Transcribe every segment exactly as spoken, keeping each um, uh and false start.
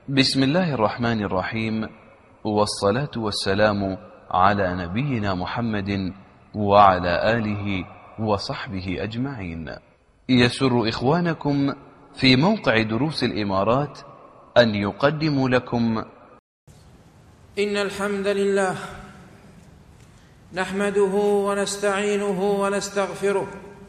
بسم الله الرحمن الرحيم، والصلاة والسلام على نبينا محمد وعلى آله وصحبه أجمعين. يسر إخوانكم في موقع دروس الإمارات أن يقدموا لكم إن الحمد لله نحمده ونستعينه ونستغفره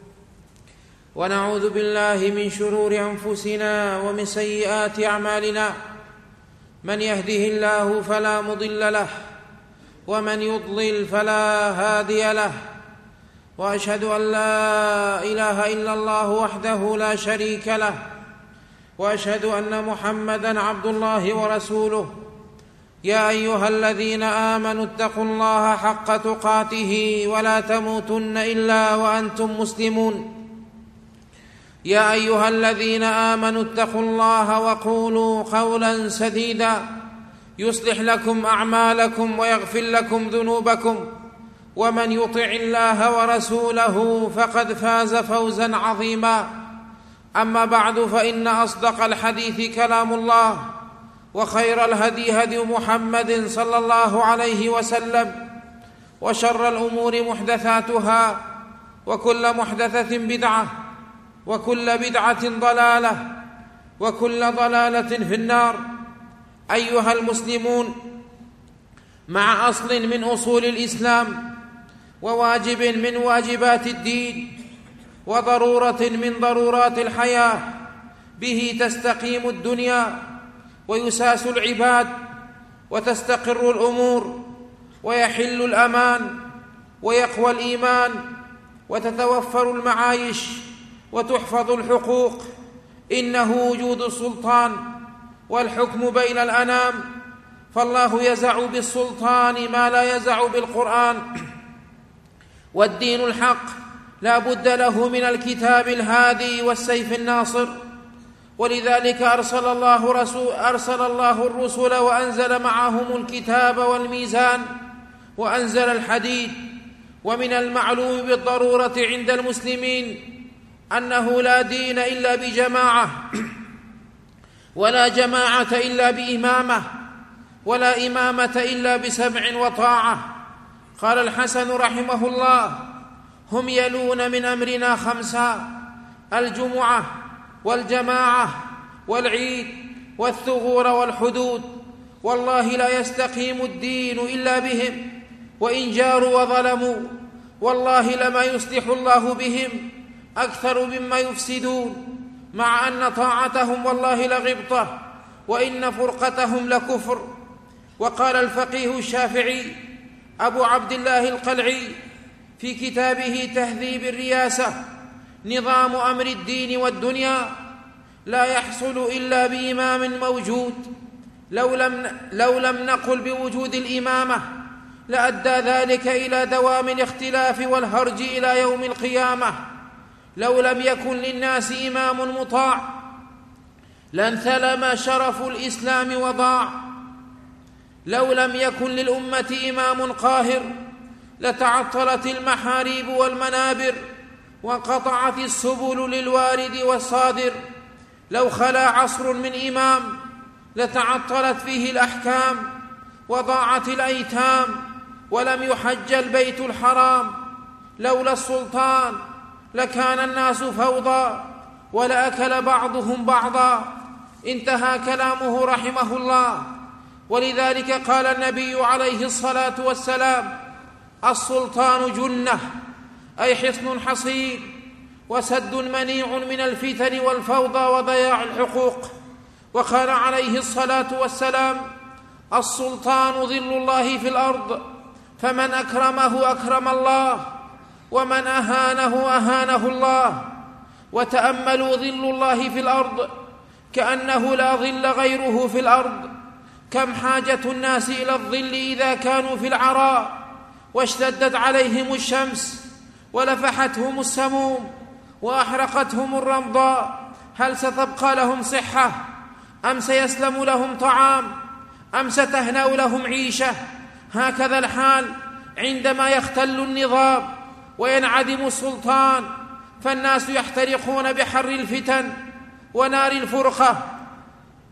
ونعوذ بالله من شرور أنفسنا ومن سيئات أعمالنا. من يهده الله فلا مضل له ومن يضلل فلا هادي له، وأشهد أن لا إله إلا الله وحده لا شريك له، وأشهد أن محمدًا عبد الله ورسوله. يا أيها الذين آمنوا اتقوا الله حق تقاته ولا تموتن إلا وأنتم مسلمون. يا أيها الذين آمنوا اتقوا الله وقولوا قولا سديدا يصلح لكم أعمالكم ويغفر لكم ذنوبكم، ومن يطع الله ورسوله فقد فاز فوزا عظيما. أما بعد، فإن أصدق الحديث كلام الله، وخير الهدي هدي محمد صلى الله عليه وسلم، وشر الأمور محدثاتها، وكل محدثة بدعة، وكل بدعة ضلالة، وكل ضلالة في النار. أيها المسلمون، مع أصل من أصول الإسلام، وواجب من واجبات الدين، وضرورة من ضرورات الحياة، به تستقيم الدنيا ويساس العباد وتستقر الأمور ويحل الأمان ويقوى الإيمان وتتوفر المعايش وتحفظ الحقوق. إنه وجود السلطان والحكم بين الأنام، فالله يزع بالسلطان ما لا يزع بالقرآن، والدين الحق لا بد له من الكتاب الهادي والسيف الناصر. ولذلك أرسل الله, رسول أرسل الله الرسل وأنزل معهم الكتاب والميزان وأنزل الحديد. ومن المعلوم بالضرورة عند المسلمين أنه لا دين إلا بجماعة، ولا جماعة إلا بإمامة، ولا إمامة إلا بسمع وطاعة. قال الحسن رحمه الله: هم يلون من أمرنا خمسا: الجمعة والجماعة والعيد والثغور والحدود. والله لا يستقيم الدين إلا بهم، وإن جاروا وظلموا والله لما يصلح الله بهم أكثر مما يفسدون، مع أن طاعتهم والله لغبطة، وإن فرقتهم لكفر. وقال الفقيه الشافعي أبو عبد الله القلعي في كتابه تهذيب الرياسة: نظام أمر الدين والدنيا لا يحصل إلا بإمام موجود. لو لم, لو لم نقل بوجود الإمامة لأدى ذلك إلى دوام الاختلاف والهرج إلى يوم القيامة. لو لم يكن للناس إمام مطاع لانثلم شرف الإسلام وضاع. لو لم يكن للأمة إمام قاهر لتعطلت المحاريب والمنابر، وانقطعت السبل للوارد والصادر. لو خلا عصر من إمام لتعطلت فيه الأحكام، وضاعت الأيتام، ولم يحج البيت الحرام. لولا السلطان لكان الناس فوضى، ولأكل بعضهم بعضا. انتهى كلامه رحمه الله. ولذلك قال النبي عليه الصلاة والسلام: السلطان جنة، أي حصن حصين، وسد منيع من الفتن والفوضى وضياع الحقوق. وقال عليه الصلاة والسلام: السلطان ظل الله في الأرض، فمن أكرمه أكرم الله، ومن أهانه أهانه الله. وتأملوا ظل الله في الأرض كأنه لا ظل غيره في الأرض. كم حاجة الناس إلى الظل إذا كانوا في العراء واشتدت عليهم الشمس ولفحتهم السموم وأحرقتهم الرمضاء، هل ستبقى لهم صحة؟ أم سيسلم لهم طعام؟ أم ستهنأ لهم عيشة؟ هكذا الحال عندما يختل النظام وينعدم السلطان، فالناس يحترقون بحر الفتن ونار الفرقة،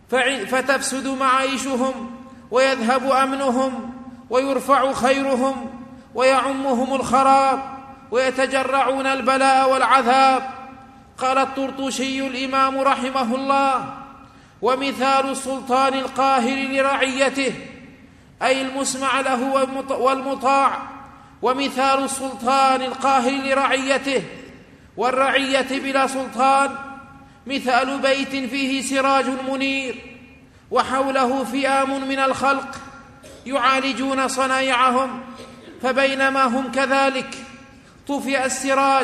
فتفسد معايشهم ويذهب أمنهم ويرفع خيرهم ويعمهم الخراب ويتجرعون البلاء والعذاب. قال الطرطوشي الإمام رحمه الله: ومثال السلطان القاهر لرعيته، أي المسمع له والمطاع، ومثال السلطان القاهر لرعيته والرعية بلا سلطان مثال بيت فيه سراج منير وحوله فئام من الخلق يعالجون صنايعهم، فبينما هم كذلك طفئ السراج.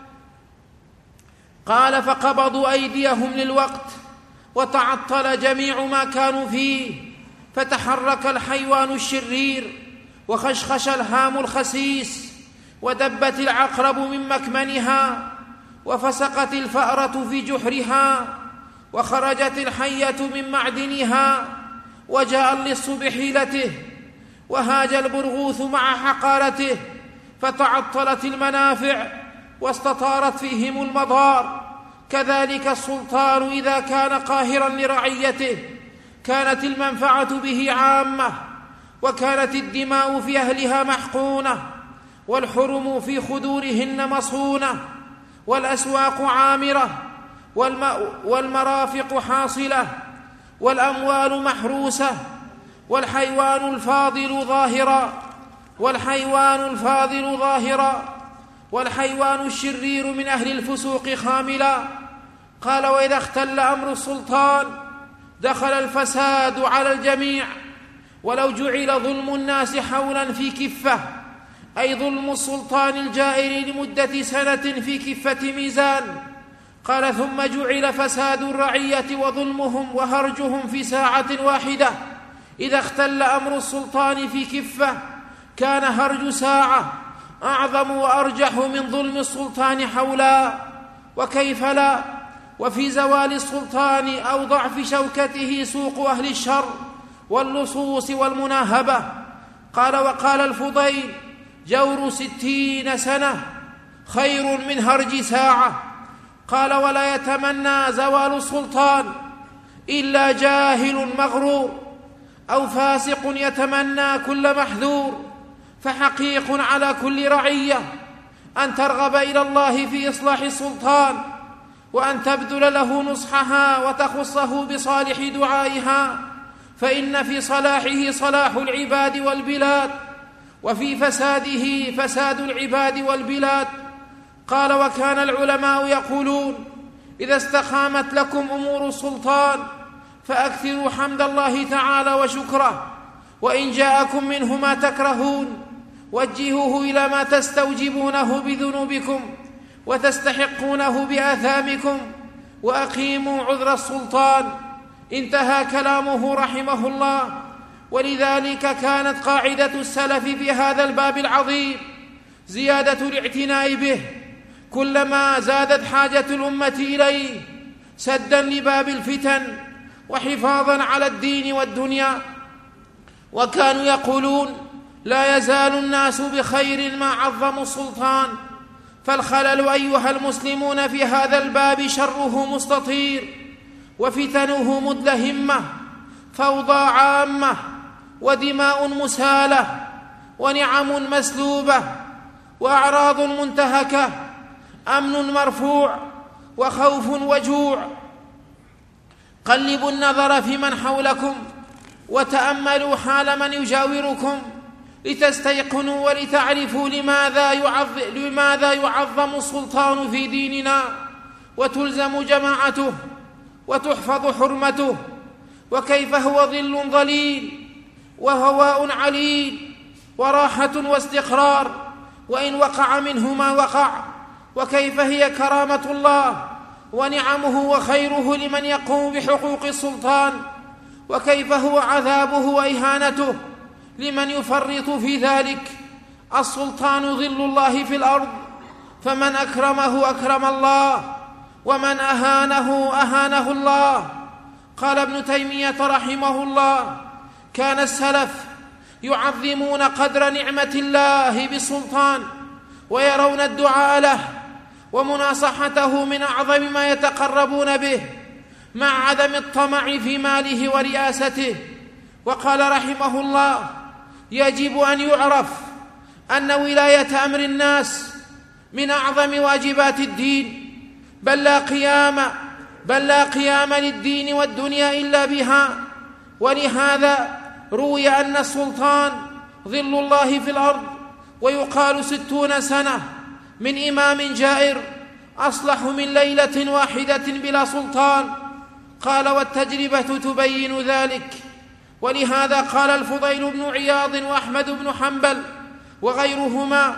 قال: فقبضوا أيديهم للوقت وتعطل جميع ما كانوا فيه، فتحرك الحيوان الشرير وخشخش الهام الخسيس ودبت العقرب من مكمنها وفسقت الفأرة في جحرها وخرجت الحية من معدنها وجاء اللص بحيلته وهاج البرغوث مع حقارته، فتعطلت المنافع واستطارت فيهم المضار. كذلك السلطان إذا كان قاهرا لرعيته كانت المنفعة به عامة، وكانت الدماء في أهلها محقونة، والحرم في خدورهن مصونة، والأسواق عامرة، والمرافق حاصلة، والأموال محروسة، والحيوان الفاضل ظاهرا والحيوان الفاضل ظاهرا والحيوان الشرير من أهل الفسوق خاملا. قال: وإذا اختل أمر السلطان دخل الفساد على الجميع، ولو جعل ظلم الناس حولا في كفة، أي ظلم السلطان الجائر لمدة سنة في كفة ميزان. قال: ثم جعل فساد الرعية وظلمهم وهرجهم في ساعة واحدة. إذا اختل أمر السلطان في كفة كان هرج ساعة أعظم وأرجح من ظلم السلطان حولا، وكيف لا؟ وفي زوال السلطان أو ضعف شوكته سوق أهل الشر واللصوص والمناهبة. قال: وقال الفضيل: جور ستين سنة خير من هرج ساعة. قال: ولا يتمنى زوال السلطان إلا جاهل مغرور أو فاسق يتمنى كل محذور، فحقيق على كل رعية أن ترغب إلى الله في إصلاح السلطان، وأن تبذل له نصحها وتخصه بصالح دعائها، فإن في صلاحه صلاح العباد والبلاد، وفي فساده فساد العباد والبلاد. قال: وكان العلماء يقولون: إذا استقامت لكم أمور السلطان فأكثروا حمد الله تعالى وشكره، وإن جاءكم منه ما تكرهون وجهوه إلى ما تستوجبونه بذنوبكم وتستحقونه بآثامكم، وأقيموا عذر السلطان. انتهى كلامه رحمه الله. ولذلك كانت قاعدة السلف في هذا الباب العظيم زيادة الاعتناء به كلما زادت حاجة الأمة إليه، سدا لباب الفتن وحفاظا على الدين والدنيا. وكانوا يقولون: لا يزال الناس بخير ما عظموا السلطان. فالخلل أيها المسلمون في هذا الباب شره مستطير، وفتنه مدلهمة، فوضى عامة، ودماء مسالة، ونعم مسلوبة، وأعراض منتهكة، أمن مرفوع، وخوف وجوع. قلبوا النظر في من حولكم وتأملوا حال من يجاوركم لتستيقنوا ولتعرفوا لماذا يعظم, لماذا يعظم السلطان في ديننا وتلزم جماعته وتحفظ حرمته، وكيف هو ظل ظليل وهواء عليل وراحة واستقرار وإن وقع منه ما وقع، وكيف هي كرامة الله ونعمه وخيره لمن يقوم بحقوق السلطان، وكيف هو عذابه وإهانته لمن يفرط في ذلك. السلطان ظل الله في الأرض، فمن أكرمه أكرم الله، ومن أهانه أهانه الله. قال ابن تيمية رحمه الله: كان السلف يعظمون قدر نعمة الله بالسلطان، ويرون الدعاء له ومناصحته من أعظم ما يتقربون به، مع عدم الطمع في ماله ورئاسته. وقال رحمه الله: يجب أن يعرف أن ولاية أمر الناس من أعظم واجبات الدين، بل لا قيام بل لا قيام للدين والدنيا إلا بها. ولهذا روي أن السلطان ظل الله في الأرض، ويقال ستون سنة من إمام جائر أصلح من ليلة واحدة بلا سلطان. قال: والتجربة تبين ذلك. ولهذا قال الفضيل بن عياض وأحمد بن حنبل وغيرهما،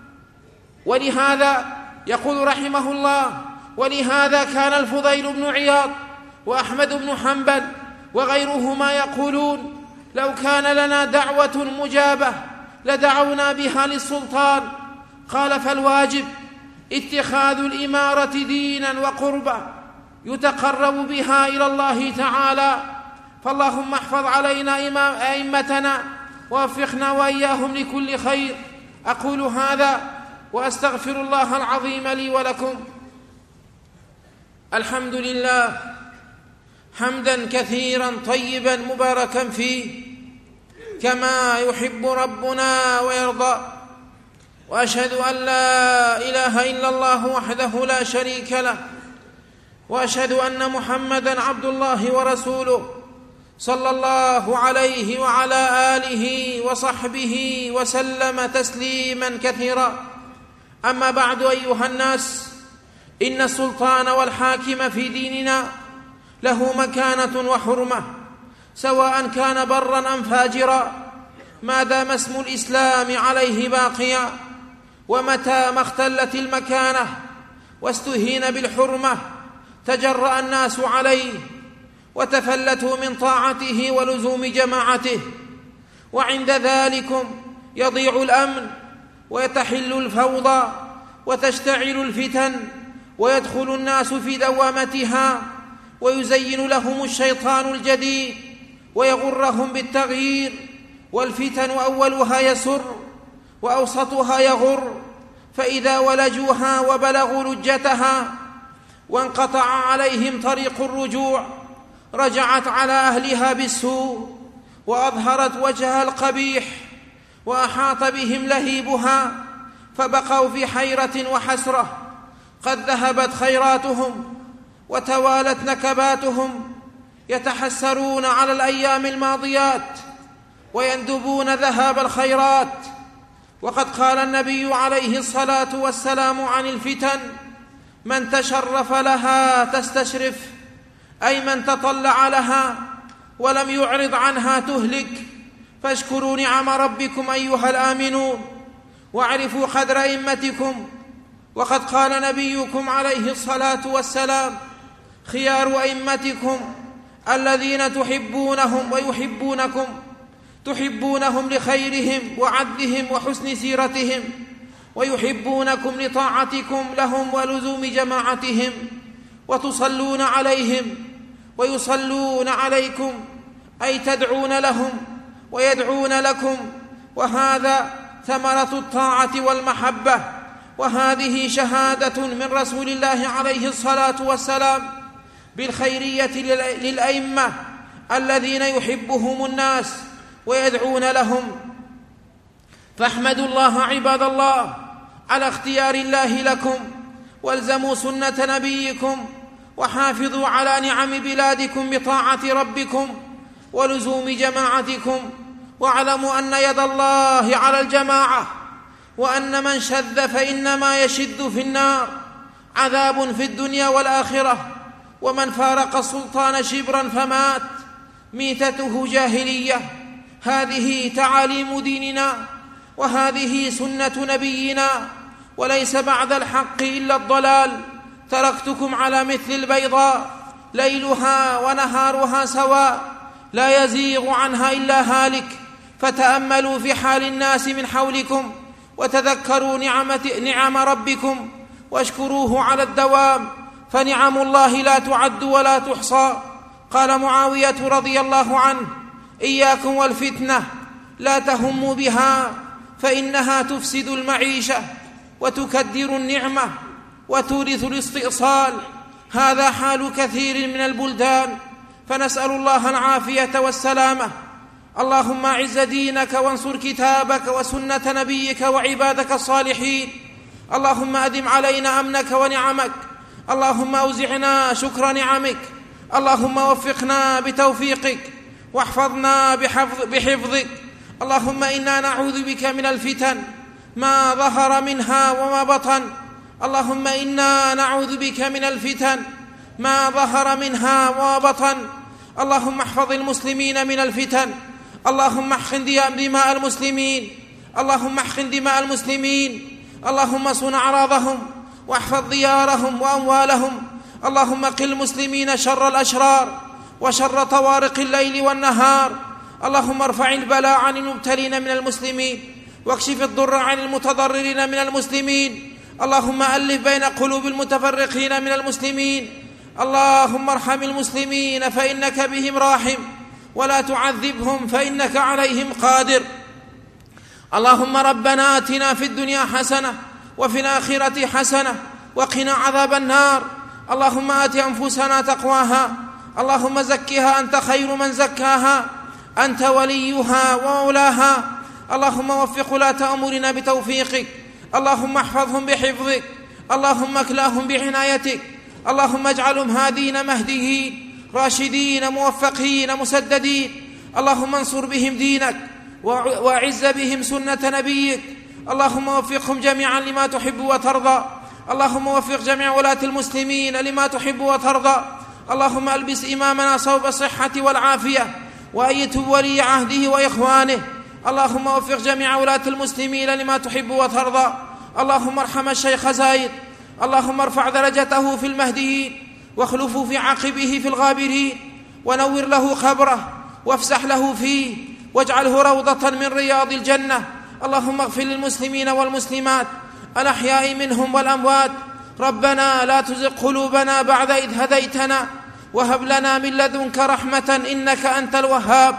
ولهذا يقول رحمه الله: ولهذا كان الفضيل بن عياض وأحمد بن حنبل وغيرهما يقولون: لو كان لنا دعوة مجابة لدعونا بها للسلطان. قال: فالواجب اتخاذ الإمارة دينا وقربة يتقرب بها إلى الله تعالى. فاللهم احفظ علينا إمام أئمتنا ووفقنا وإياهم لكل خير. أقول هذا وأستغفر الله العظيم لي ولكم. الحمد لله حمدا كثيرا طيبا مباركا فيه كما يحب ربنا ويرضى. وأشهد أن لا إله إلا الله وحده لا شريك له، وأشهد أن محمدا عبد الله ورسوله صلى الله عليه وعلى آله وصحبه وسلم تسليما كثيرا. أما بعد، أيها الناس، إن السلطان والحاكم في ديننا له مكانة وحرمة، سواء كان برا أم فاجرا، ما دام اسم الإسلام عليه باقيا. ومتى ما اختلت المكانة واستهين بالحرمة تجرأ الناس عليه وتفلتوا من طاعته ولزوم جماعته، وعند ذلكم يضيع الأمن ويتحل الفوضى وتشتعل الفتن ويدخل الناس في دوامتها، ويزين لهم الشيطان الجديد ويغرهم بالتغيير. والفتن أولها يسر وأوسطها يغر، فإذا ولجوها وبلغوا لجتها وانقطع عليهم طريق الرجوع رجعت على أهلها بالسوء وأظهرت وجهها القبيح وأحاط بهم لهيبها، فبقوا في حيرة وحسرة. قد ذهبت خيراتهم وتوالت نكباتهم، يتحسرون على الأيام الماضيات ويندبون ذهاب الخيرات. وقد قال النبي عليه الصلاة والسلام عن الفتن: من تشرف لها تستشرف، أي من تطلع لها ولم يعرض عنها تهلك. فاشكروا نعم ربكم أيها الآمنون، واعرفوا قدر أئمتكم. وقد قال نبيكم عليه الصلاة والسلام: خيار أئمتكم الذين تحبونهم ويحبونكم، تحبونهم لخيرهم وعدلهم وحسن سيرتهم، ويحبونكم لطاعتكم لهم ولزوم جماعتهم، وتصلون عليهم ويصلون عليكم، أي تدعون لهم ويدعون لكم. وهذا ثمرة الطاعة والمحبة، وهذه شهادة من رسول الله عليه الصلاة والسلام بالخيرية للأئمة الذين يحبهم الناس ويدعون لهم. فاحمدوا الله عباد الله على اختيار الله لكم، والزموا سنة نبيكم، وحافظوا على نعم بلادكم بطاعة ربكم ولزوم جماعتكم. واعلموا أن يد الله على الجماعة، وأن من شذ فإنما يشد في النار، عذاب في الدنيا والآخرة. ومن فارق السلطان شبرا فمات ميتته جاهلية. هذه تعاليم ديننا، وهذه سنة نبينا، وليس بعد الحق إلا الضلال. تركتكم على مثل البيضاء ليلها ونهارها سواء، لا يزيغ عنها إلا هالك. فتأملوا في حال الناس من حولكم، وتذكروا نعمة نعم ربكم، واشكروه على الدوام، فنعم الله لا تعد ولا تحصى. قال معاوية رضي الله عنه: إياكم والفتنة، لا تهموا بها، فإنها تفسد المعيشة وتكدر النعمة وتورث الاستئصال. هذا حال كثير من البلدان، فنسأل الله العافية والسلامة. اللهم أعز دينك وانصر كتابك وسنة نبيك وعبادك الصالحين. اللهم أدم علينا أمنك ونعمك. اللهم أوزعنا شكر نعمك. اللهم وفقنا بتوفيقك واحفظنا بحفظ بحفظك. اللهم إنا نعوذ بك من الفتن ما ظهر منها وما بطن. اللهم إنا نعوذ بك من الفتن ما ظهر منها وما بطن. اللهم احفظ المسلمين من الفتن. اللهم احقن دماء المسلمين. اللهم احقن دماء المسلمين. اللهم صن أعراضهم واحفظ ديارهم وأموالهم. اللهم قل المسلمين شر الأشرار وشر طوارق الليل والنهار. اللهم ارفع البلاء عن المبتلين من المسلمين واكشف الضر عن المتضررين من المسلمين. اللهم ألف بين قلوب المتفرقين من المسلمين. اللهم ارحم المسلمين فإنك بهم راحم، ولا تعذبهم فإنك عليهم قادر. اللهم ربنا آتنا في الدنيا حسنة وفي الآخرة حسنة وقنا عذاب النار. اللهم آت أنفسنا تقواها. اللهم زكها أنت خير من زكاها، أنت وليها ومولاها. اللهم وفق ولاة أمورنا بتوفيقك. اللهم احفظهم بحفظك. اللهم اكلاهم بعنايتك. اللهم اجعلهم هادين مهديين راشدين موفقين مسددين. اللهم انصر بهم دينك وأعز بهم سنة نبيك. اللهم وفقهم جميعا لما تحب وترضى. اللهم وفق جميع ولاة المسلمين لما تحب وترضى. اللهم ألبس إمامنا صوب الصحة والعافية وأيده ولي عهده وإخوانه. اللهم وفق جميع ولاة المسلمين لما تحب وترضى. اللهم ارحم الشيخ زايد. اللهم ارفع درجته في المهديين واخلفه في عقبه في الغابرين، ونور له خبره وافسح له فيه، واجعله روضة من رياض الجنة. اللهم اغفر للمسلمين والمسلمات الأحياء منهم والأموات. ربنا لا تزغ قلوبنا بعد إذ هديتنا وهب لنا من لدنك رحمة إنك أنت الوهاب.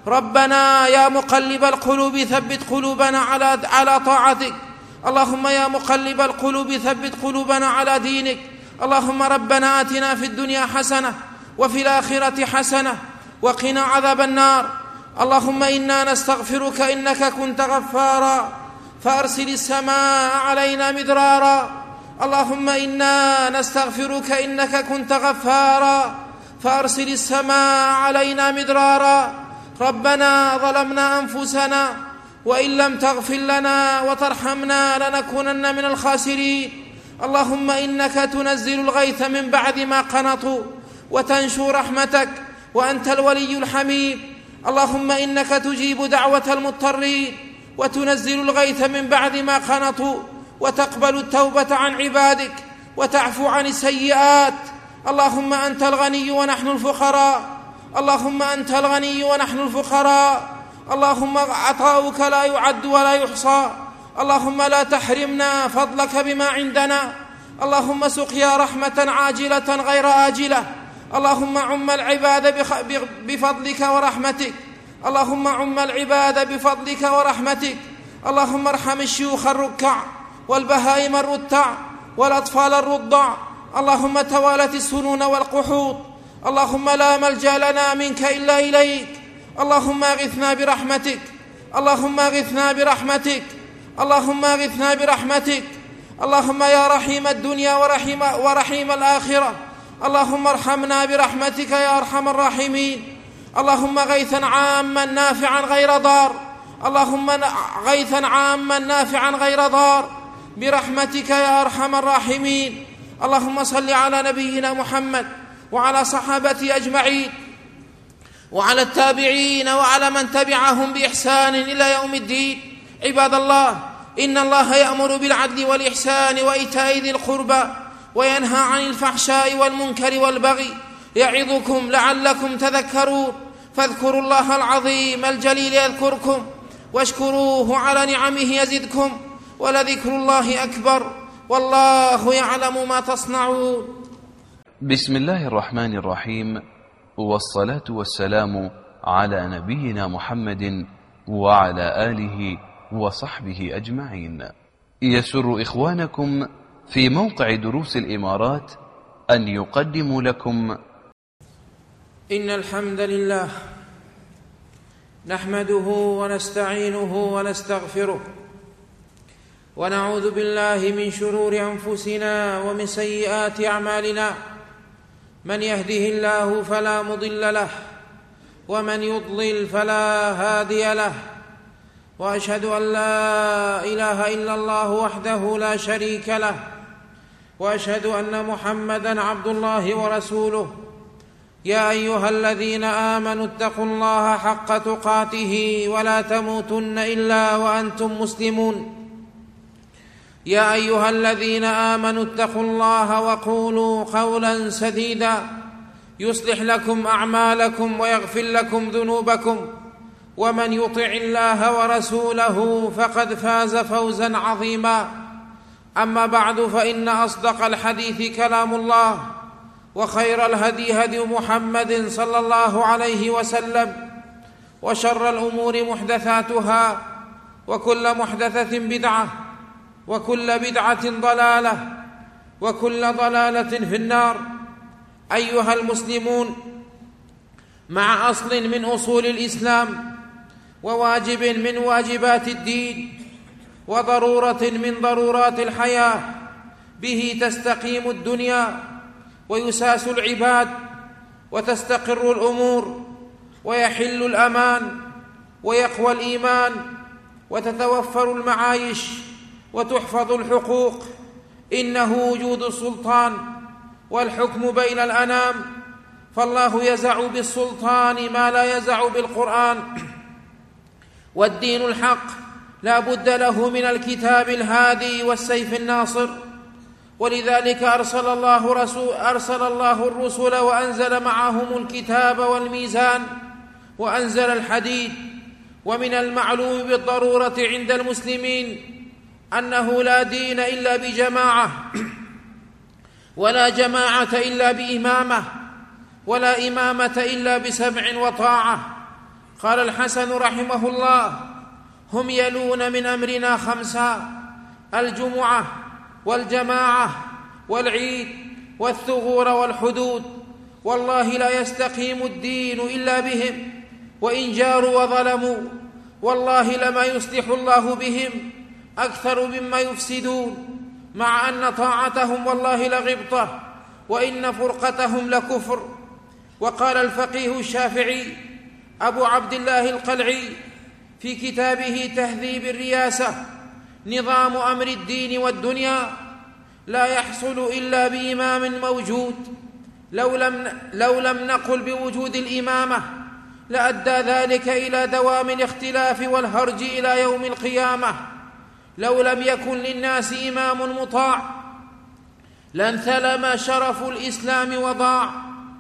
ربنا يا مقلب القلوب ثبت قلوبنا على على طاعتك. اللهم يا مقلب القلوب ثبت قلوبنا على دينك. اللهم ربنا آتنا في الدنيا حسنة وفي الآخرة حسنة وقنا عذاب النار. اللهم إنا نستغفرك إنك كنت غفارا فأرسل السماء علينا مدرارا. اللهم إنا نستغفرك إنك كنت غفارا فأرسل السماء علينا مدرارا. ربنا ظلمنا أنفسنا وإن لم تغفر لنا وترحمنا لنكونن من الخاسرين. اللهم إنك تنزل الغيث من بعد ما قنطوا وتنشر رحمتك وأنت الولي الحميد. اللهم إنك تجيب دعوة المضطرين وتنزل الغيث من بعد ما قنطوا وتقبل التوبة عن عبادك وتعفو عن السيئات. اللهم أنت الغني ونحن الفقراء. اللهم أنت الغني ونحن الفقراء. اللهم عطاؤك لا يعد ولا يحصى. اللهم لا تحرمنا فضلك بما عندنا. اللهم سقيا رحمة عاجلة غير آجلة. اللهم عم العباد بفضلك ورحمتك. اللهم عم العباد بفضلك ورحمتك. اللهم ارحم الشيوخ الركع والبهائم الرتع والأطفال الرضع. اللهم توالت السنون والقحوط. اللهم لا ملجأ لنا منك إلا إليك. اللهم اغثنا برحمتك. اللهم اغثنا برحمتك. اللهم اغثنا برحمتك. اللهم يا رحيم الدنيا ورحيم, ورحيم الآخرة، اللهم ارحمنا برحمتك يا أرحم الراحمين. اللهم غيثا عاما نافعا غير ضار. اللهم غيثا عاما نافعا غير ضار برحمتك يا أرحم الراحمين. اللهم صل على نبينا محمد وعلى صحابته أجمعين وعلى التابعين وعلى من تبعهم بإحسان إلى يوم الدين. عباد الله، إن الله يأمر بالعدل والإحسان وإيتاء ذي القربى وينهى عن الفحشاء والمنكر والبغي يعظكم لعلكم تذكرون. فاذكروا الله العظيم الجليل يذكركم واشكروه على نعمه يزدكم ولذكر الله أكبر والله يعلم ما تصنعون. بسم الله الرحمن الرحيم، والصلاة والسلام على نبينا محمد وعلى آله وصحبه أجمعين. يسر إخوانكم في موقع دروس الإمارات أن يقدموا لكم إن الحمد لله نحمده ونستعينه ونستغفره ونعوذ بالله من شرور أنفسنا ومن سيئات أعمالنا. من يهده الله فلا مضل له ومن يضلل فلا هادي له، وأشهد أن لا إله إلا الله وحده لا شريك له، وأشهد أن محمدًا عبد الله ورسوله. يا أيها الذين آمنوا اتقوا الله حق تقاته ولا تموتن إلا وأنتم مسلمون. يا أيها الذين آمنوا اتقوا الله وقولوا قولا سديدا يصلح لكم أعمالكم ويغفر لكم ذنوبكم، ومن يطع الله ورسوله فقد فاز فوزا عظيما. أما بعد، فإن أصدق الحديث كلام الله، وخير الهدي هدي محمد صلى الله عليه وسلم، وشر الأمور محدثاتها، وكل محدثة بدعة، وكل بدعة ضلالة، وكل ضلالة في النار. أيها المسلمون، مع أصل من أصول الإسلام، وواجب من واجبات الدين، وضرورة من ضرورات الحياة، به تستقيم الدنيا ويساس العباد وتستقر الأمور ويحل الأمان ويقوى الإيمان وتتوفر المعايش وتحفظ الحقوق. إنه وجود السلطان والحكم بين الأنام، فالله يزع بالسلطان ما لا يزع بالقرآن. والدين الحق لا بد له من الكتاب الهادي والسيف الناصر، ولذلك أرسل الله, رسول أرسل الله الرسل وأنزل معهم الكتاب والميزان وأنزل الحديد. ومن المعلوم بالضرورة عند المسلمين أنه لا دين إلا بجماعة، ولا جماعة إلا بإمامة، ولا إمامة إلا بسمع وطاعة. قال الحسن رحمه الله: هم يلون من أمرنا خمسا: الجمعة والجماعة والعيد والثغور والحدود. والله لا يستقيم الدين إلا بهم، وإن جاروا وظلموا والله لما يصلح الله بهم أكثر مما يفسدون، مع أن طاعتهم والله لغبطة، وإن فرقتهم لكفر. وقال الفقيه الشافعي أبو عبد الله القلعي في كتابه تهذيب الرياسة: نظام أمر الدين والدنيا لا يحصل إلا بإمام موجود. لو لم, لو لم نقل بوجود الإمامة لأدى ذلك إلى دوام الاختلاف والهرج إلى يوم القيامة. لو لم يكن للناس إمام مطاع لانثلم شرف الإسلام وضاع.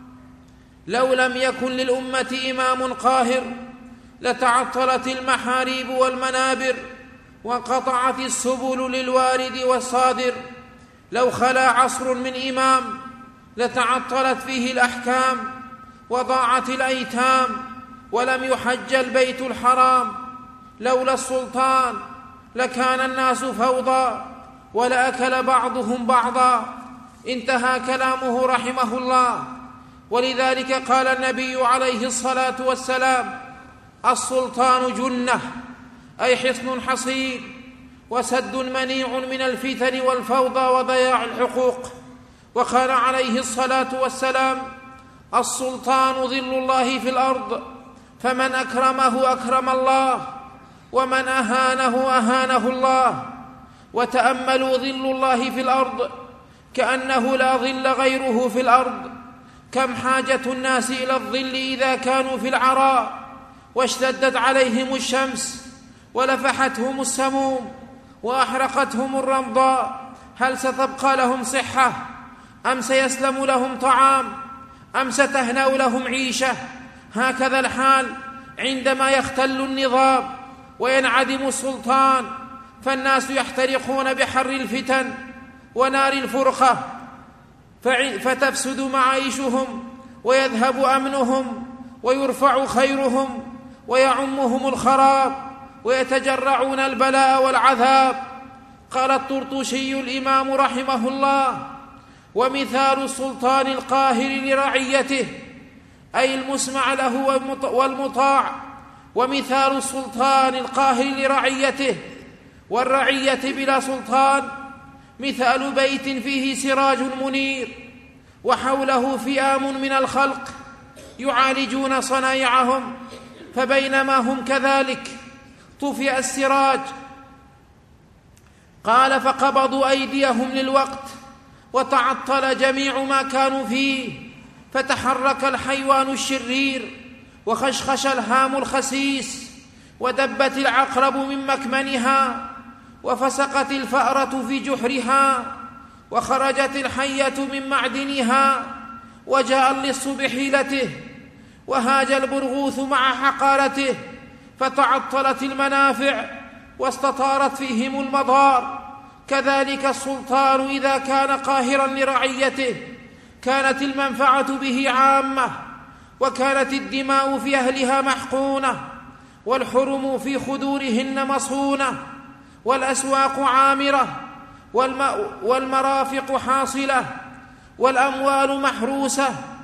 لو لم يكن للأمة إمام قاهر لتعطلت المحاريب والمنابر، وانقطعت السبل للوارد والصادر. لو خلا عصر من إمام لتعطلت فيه الأحكام، وضاعت الأيتام، ولم يحج البيت الحرام. لولا السلطان لكان الناس فوضى، ولأكل بعضهم بعضا. انتهى كلامه رحمه الله. ولذلك قال النبي عليه الصلاة والسلام: السلطان جنة، أي حصن حصين، وسد منيع من الفتن والفوضى وضياع الحقوق. وقال عليه الصلاة والسلام: السلطان ظل الله في الأرض، فمن أكرمه أكرم الله، ومن أهانه أهانه الله. وتأملوا ظل الله في الأرض كأنه لا ظل غيره في الأرض. كم حاجة الناس إلى الظل إذا كانوا في العراء واشتدت عليهم الشمس ولفحتهم السموم وأحرقتهم الرمضاء، هل ستبقى لهم صحة؟ أم سيسلم لهم طعام؟ أم ستهنأ لهم عيشة؟ هكذا الحال عندما يختل النظام وينعدم السلطان، فالناس يحترقون بحر الفتن ونار الفرقة، فتفسد معايشهم ويذهب أمنهم ويرفع خيرهم ويعمهم الخراب ويتجرعون البلاء والعذاب. قال الطرطوشي الإمام رحمه الله: ومثال السلطان القاهر لرعيته أي المسمع له والمطاع، ومثال السلطان القاهر لرعيته والرعية بلا سلطان مثال بيت فيه سراج منير وحوله فئام من الخلق يعالجون صنايعهم، فبينما هم كذلك طفئ السراج. قال فقبضوا أيديهم للوقت وتعطل جميع ما كانوا فيه، فتحرك الحيوان الشرير وخشخش الهام الخسيس ودبت العقرب من مكمنها وفسقت الفأرة في جحرها وخرجت الحية من معدنها وجاء اللص بحيلته وهاج البرغوث مع حقارته، فتعطلت المنافع واستطارت فيهم المضار. كذلك السلطان إذا كان قاهرا لرعيته كانت المنفعة به عامة، وكانت الدماء في أهلها محقونة، والحرم في خدورهن مصونة، والأسواق عامرة، والمرافق حاصلة، والأموال محروسة،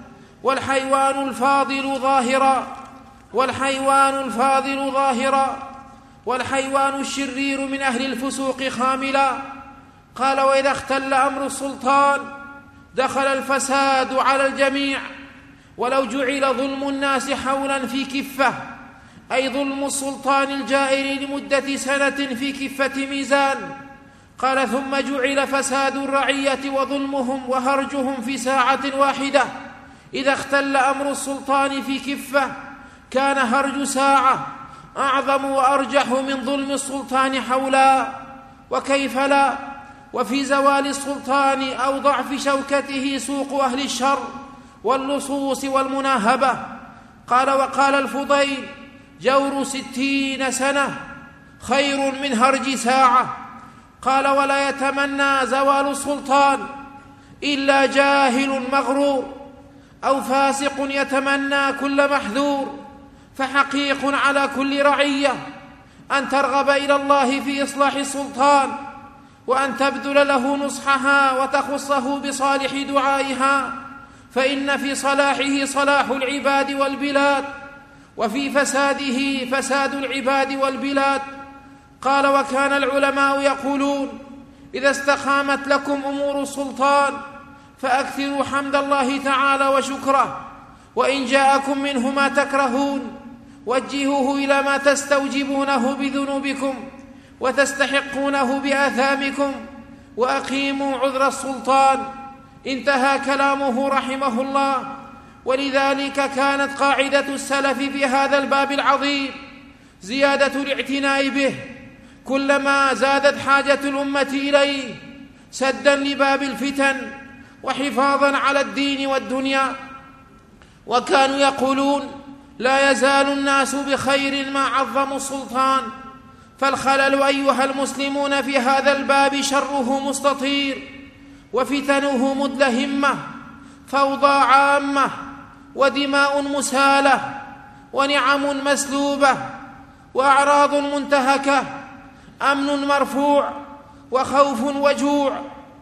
والحيوان الفاضل ظاهرا والحيوان الفاضل ظاهرا والحيوان الشرير من أهل الفسوق خاملا. قال وإذا اختل أمر السلطان دخل الفساد على الجميع، ولو جعل ظلم الناس حولا في كفة، أي ظلم السلطان الجائر لمدة سنة في كفة ميزان. قال ثم جعل فساد الرعية وظلمهم وهرجهم في ساعة واحدة. إذا اختل أمر السلطان في كفة كان هرج ساعة أعظم وأرجح من ظلم السلطان حولا، وكيف لا، وفي زوال السلطان أو ضعف شوكته سوق أهل الشر واللصوص والمناهبة. قال وقال الفضيل جور ستين سنة خير من هرج ساعة. قال ولا يتمنى زوال السلطان إلا جاهل مغرور أو فاسق يتمنى كل محذور، فحقيق على كل رعية أن ترغب إلى الله في إصلاح السلطان، وأن تبذل له نصحها وتخصه بصالح دعائها، فإن في صلاحه صلاح العباد والبلاد، وفي فساده فساد العباد والبلاد. قال وكان العلماء يقولون إذا استقامت لكم أمور السلطان فأكثروا حمد الله تعالى وشكره، وإن جاءكم منه ما تكرهون وجهوه إلى ما تستوجبونه بذنوبكم وتستحقونه بآثامكم، وأقيموا عذر السلطان. انتهى كلامه رحمه الله. ولذلك كانت قاعدة السلف في هذا الباب العظيم زيادة الاعتناء به كلما زادت حاجة الأمة إليه، سدا لباب الفتن وحفاظا على الدين والدنيا. وكانوا يقولون لا يزال الناس بخير ما عظموا السلطان، فالخلل أيها المسلمون في هذا الباب شره مستطير وفتنه مدلهمة، فوضى عامة ودماء مسالة ونعم مسلوبة وأعراض منتهكة، أمن مرفوع وخوف وجوع.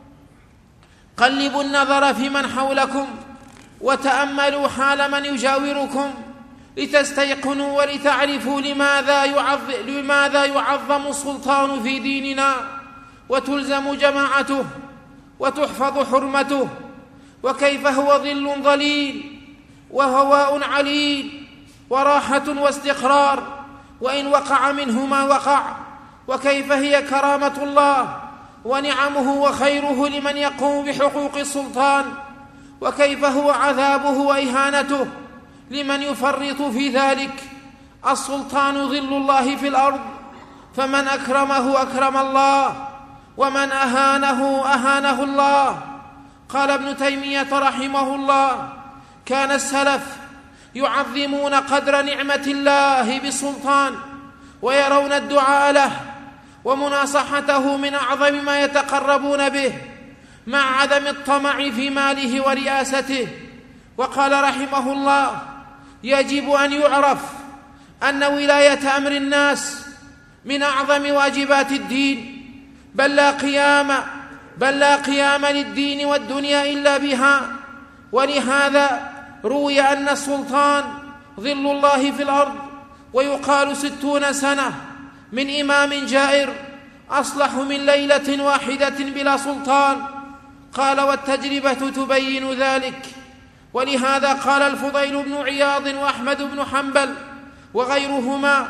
قلبوا النظر في من حولكم وتأملوا حال من يجاوركم لتستيقنوا ولتعرفوا لماذا يعظم, لماذا يعظم السلطان في ديننا وتلزم جماعته وتحفظ حرمته، وكيف هو ظل ظليل وهواء عليل وراحة واستقرار وإن وقع منه ما وقع، وكيف هي كرامة الله ونعمه وخيره لمن يقوم بحقوق السلطان، وكيف هو عذابه وإهانته لمن يفرط في ذلك. السلطان ظل الله في الأرض، فمن أكرمه أكرم الله، ومن أهانه أهانه الله. قال ابن تيمية رحمه الله كان السلف يعظمون قدر نعمة الله بالسلطان ويرون الدعاء له ومناصحته من أعظم ما يتقربون به، مع عدم الطمع في ماله ورئاسته. وقال رحمه الله يجب أن يعرف أن ولاية أمر الناس من أعظم واجبات الدين، بل لا قيام بل لا قيام للدين والدنيا إلا بها. ولهذا روي أن السلطان ظل الله في الأرض، ويقال ستون سنة من إمام جائر أصلح من ليلة واحدة بلا سلطان. قال: والتجربة تبين ذلك. ولهذا قال الفضيل بن عياض وأحمد بن حنبل وغيرهما،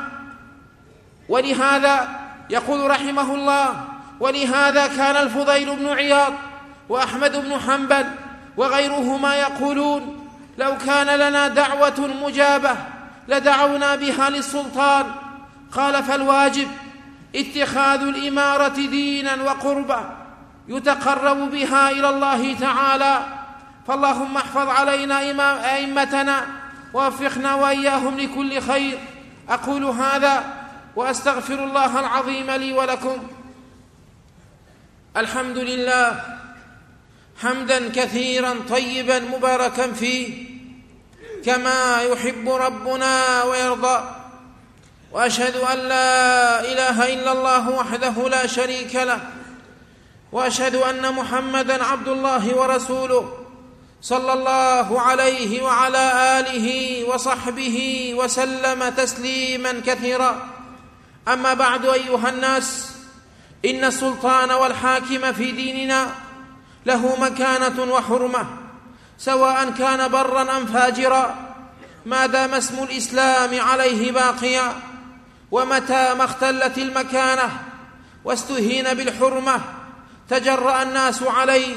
ولهذا يقول رحمه الله: ولهذا كان الفضيل بن عياض وأحمد بن حنبل وغيرهما يقولون: لو كان لنا دعوة مجابة لدعونا بها للسلطان. قال: فالواجب اتخاذ الإمارة دينا وقربة يتقرب بها إلى الله تعالى. فاللهم احفظ علينا أئمتنا ووفقنا وإياهم لكل خير. أقول هذا وأستغفر الله العظيم لي ولكم. الحمد لله حمدا كثيرا طيبا مباركا فيه كما يحب ربنا ويرضى، وأشهد أن لا إله إلا الله وحده لا شريك له، وأشهد أن محمدا عبد الله ورسوله صلى الله عليه وعلى آله وصحبه وسلم تسليما كثيرا. أما بعد، أيها الناس، إن السلطان والحاكم في ديننا له مكانة وحرمة، سواء كان برا أم فاجرا، ما دام اسم الإسلام عليه باقيا. ومتى ما اختلت المكانة واستهين بالحرمة تجرأ الناس عليه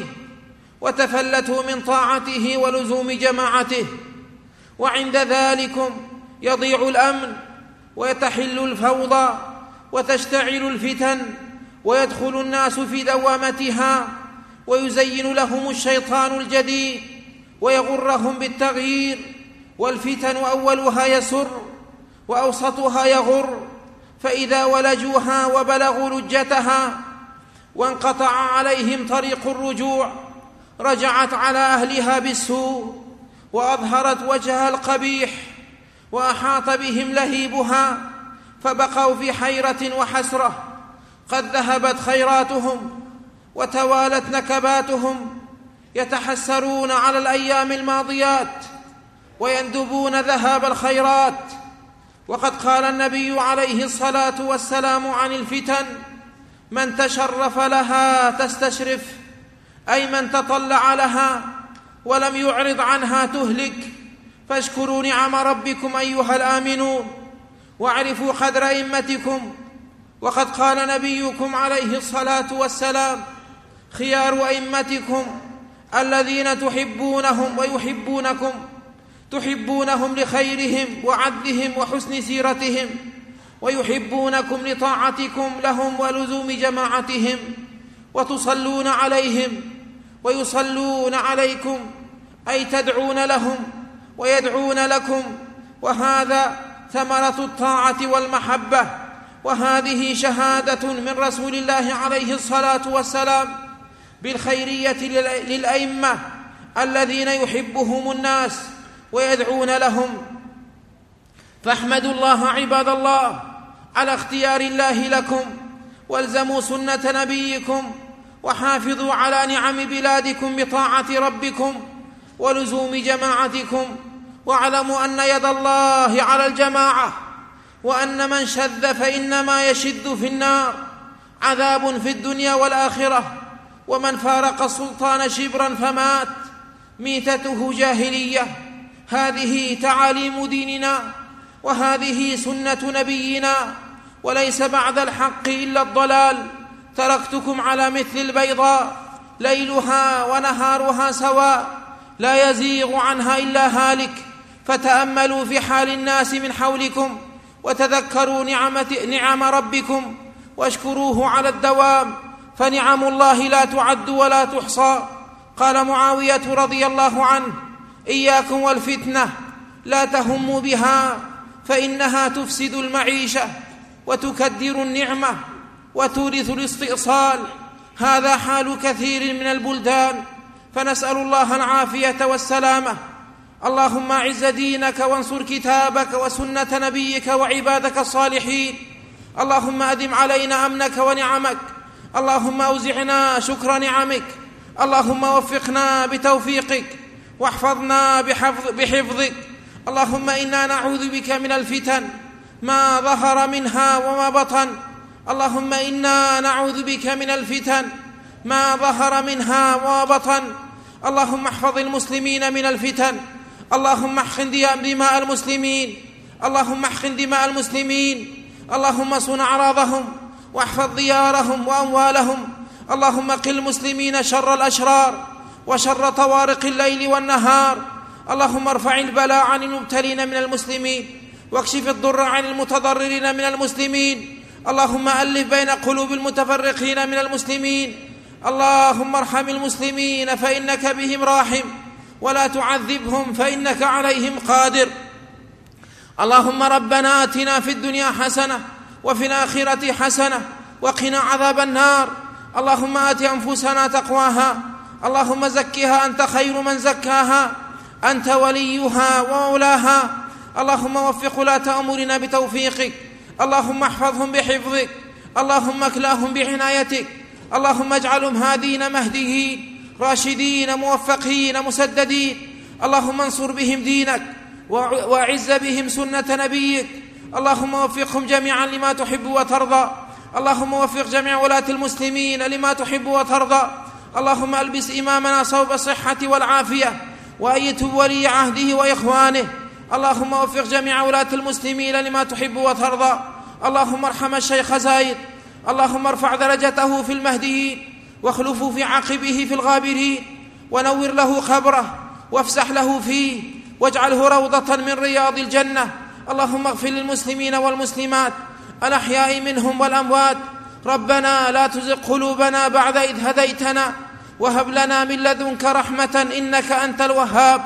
وتفلتوا من طاعته ولزوم جماعته، وعند ذلكم يضيع الأمن ويتحل الفوضى وتشتعل الفتن ويدخل الناس في دوامتها، ويزين لهم الشيطان الجديد ويغرهم بالتغيير. والفتن أولها يسر وأوسطها يغر، فإذا ولجوها وبلغوا لجتها وانقطع عليهم طريق الرجوع رجعت على أهلها بالسوء وأظهرت وجهها القبيح وأحاط بهم لهيبها، فبقوا في حيرة وحسرة. قد ذهبت خيراتهم وتوالت نكباتهم، يتحسرون على الأيام الماضيات ويندبون ذهاب الخيرات. وقد قال النبي عليه الصلاة والسلام عن الفتن: من تشرف لها تستشرف، أي من تطلع لها ولم يعرض عنها تهلك. فاشكروا نعم ربكم أيها الآمنون، واعرفوا قدر أئمتكم. وقد قال نبيكم عليه الصلاة والسلام: خيار أئمتكم الذين تحبونهم ويحبونكم، تحبونهم لخيرهم وعدلهم وحسن سيرتهم، ويحبونكم لطاعتكم لهم ولزوم جماعتهم، وتصلون عليهم ويصلون عليكم، أي تدعون لهم ويدعون لكم. وهذا ثمرة الطاعة والمحبة، وهذه شهادة من رسول الله عليه الصلاة والسلام بالخيرية للأئمة الذين يحبهم الناس ويدعون لهم. فاحمدوا الله عباد الله على اختيار الله لكم، والزموا سنة نبيكم، وحافظوا على نعم بلادكم بطاعة ربكم ولزوم جماعتكم. واعلموا أن يد الله على الجماعة، وأن من شذ فإنما يشذ في النار، عذاب في الدنيا والآخرة. ومن فارق السلطان شبرا فمات ميتته جاهلية. هذه تعاليم ديننا، وهذه سنة نبينا، وليس بعد الحق إلا الضلال. تركتكم على مثل البيضاء ليلها ونهارها سواء، لا يزيغ عنها إلا هالك. فتأملوا في حال الناس من حولكم، وتذكروا نعمة نعم ربكم، واشكروه على الدوام، فنعم الله لا تعد ولا تحصى. قال معاوية رضي الله عنه: إياكم والفتنة، لا تهموا بها، فإنها تفسد المعيشة وتكدر النعمة وتورث الاستئصال. هذا حال كثير من البلدان، فنسأل الله العافية والسلامة. اللهم أعز دينك وانصر كتابك وسنة نبيك وعبادك الصالحين. اللهم أدم علينا أمنك ونعمك. اللهم أوزعنا شكر نعمك، اللهم وفقنا بتوفيقك، واحفظنا بحفظ بحفظك. اللهم إنا نعوذ بك من الفتن ما ظهر منها وما بطن، اللهم إنا نعوذ بك من الفتن ما ظهر منها وما بطن. اللهم احفظ المسلمين من الفتن، اللهم احقن دماء المسلمين، اللهم احقن دماء المسلمين، اللهم صن أعراضهم واحفظ ديارهم وأموالهم. اللهم قل المسلمين شر الأشرار وشر طوارق الليل والنهار. اللهم ارفع البلاء عن المبتلين من المسلمين، واكشف الضر عن المتضررين من المسلمين. اللهم ألف بين قلوب المتفرقين من المسلمين. اللهم ارحم المسلمين فإنك بهم راحم، ولا تعذبهم فإنك عليهم قادر. اللهم ربنا آتنا في الدنيا حسنة وفي الآخرة حسنة وقنا عذاب النار. اللهم آت أنفسنا تقواها، اللهم زكها أنت خير من زكاها، أنت وليها ومولاها. اللهم وفق ولاة أمورنا بتوفيقك، اللهم احفظهم بحفظك، اللهم اكلاهم بعنايتك، اللهم اجعلهم هادين مهديين راشدين موفقين مسددين. اللهم انصر بهم دينك وأعز بهم سنة نبيك. اللهم وفقهم جميعا لما تحب وترضى، اللهم وفق جميع ولاة المسلمين لما تحب وترضى. اللهم ألبس إمامنا صوب الصحة والعافية، وأيد ولي عهده وإخوانه. اللهم وفق جميع ولاة المسلمين لما تحب وترضى. اللهم ارحم الشيخ زايد، اللهم ارفع درجته في المهديين، واخلفه في عقبه في الغابرين، ونور له قبره وافسح له فيه، واجعله روضة من رياض الجنة. اللهم اغفر للمسلمين والمسلمات الأحياء منهم والأموات. ربنا لا تزغ قلوبنا بعد إذ هديتنا، وهب لنا من لدنك رحمة إنك أنت الوهاب.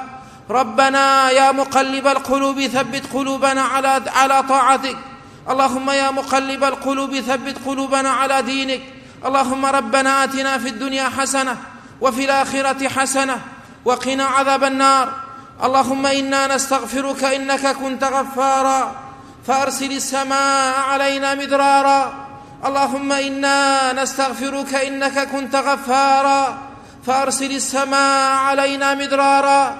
ربنا يا مقلب القلوب ثبت قلوبنا على على طاعتك. اللهم يا مقلب القلوب ثبت قلوبنا على دينك. اللهم ربنا آتنا في الدنيا حسنة وفي الآخرة حسنة وقنا عذاب النار. اللهم إنا نستغفرك إنك كنت غفارا فأرسل السماء علينا مدرارا. اللهم إنا نستغفرك إنك كنت غفارا فأرسل السماء علينا مدرارا.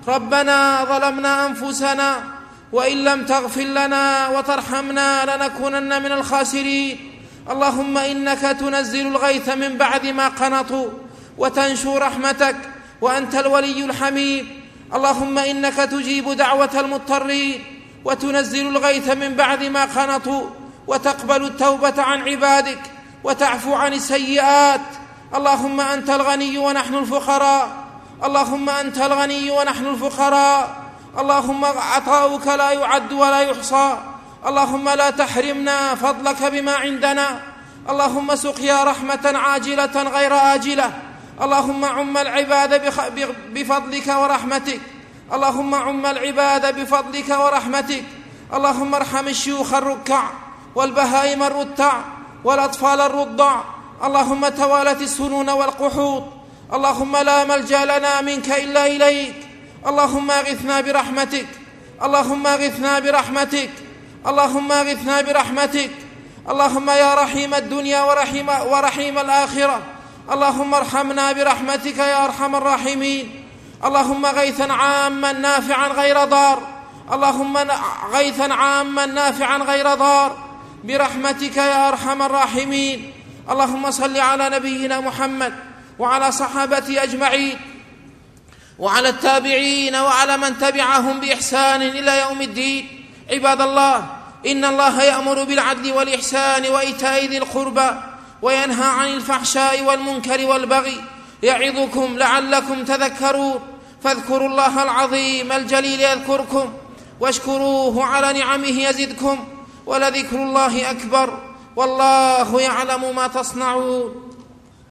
ربنا ظلمنا أنفسنا وإن لم تغفر لنا وترحمنا لنكونن من الخاسرين. اللهم إنك تنزل الغيث من بعد ما قنطوا وتنشر رحمتك، وأنت الولي الحميد. اللهم إنك تجيب دعوة المضطرين وتنزل الغيث من بعد ما قنطوا، وتقبل التوبة عن عبادك وتعفو عن السيئات. اللهم أنت الغني ونحن الفقراء، اللهم أنت الغني ونحن الفقراء. اللهم عطاؤك لا يعد ولا يحصى. اللهم لا تحرمنا فضلك بما عندنا. اللهم سقيا رحمة عاجلة غير آجلة. اللهم عم العباد بفضلك ورحمتك، اللهم عم العباد بفضلك ورحمتك. اللهم ارحم الشيوخ الركع والبهائم الرتع والأطفال الرضع. اللهم توالت السنون والقحوط. اللهم لا ملجأ لنا منك إلا إليك. اللهم اغثنا برحمتك، اللهم اغثنا برحمتك، اللهم اغثنا برحمتك. اللهم يا رحيم الدنيا ورحيم, ورحيم الآخرة، اللهم ارحمنا برحمتك يا أرحم الراحمين. اللهم غيثا عاما نافعا غير ضار، اللهم غيثا عاما نافعا غير ضار برحمتك يا أرحم الراحمين. اللهم صل على نبينا محمد وعلى صحابته أجمعين وعلى التابعين وعلى من تبعهم بإحسان إلى يوم الدين. عباد الله، إن الله يأمر بالعدل والإحسان وإيتاء ذي القربى وينهى عن الفحشاء والمنكر والبغي يعظكم لعلكم تذكرون. فاذكروا الله العظيم الجليل يذكركم، واشكروه على نعمه يزدكم، ولذكر الله أكبر، والله يعلم ما تصنعون.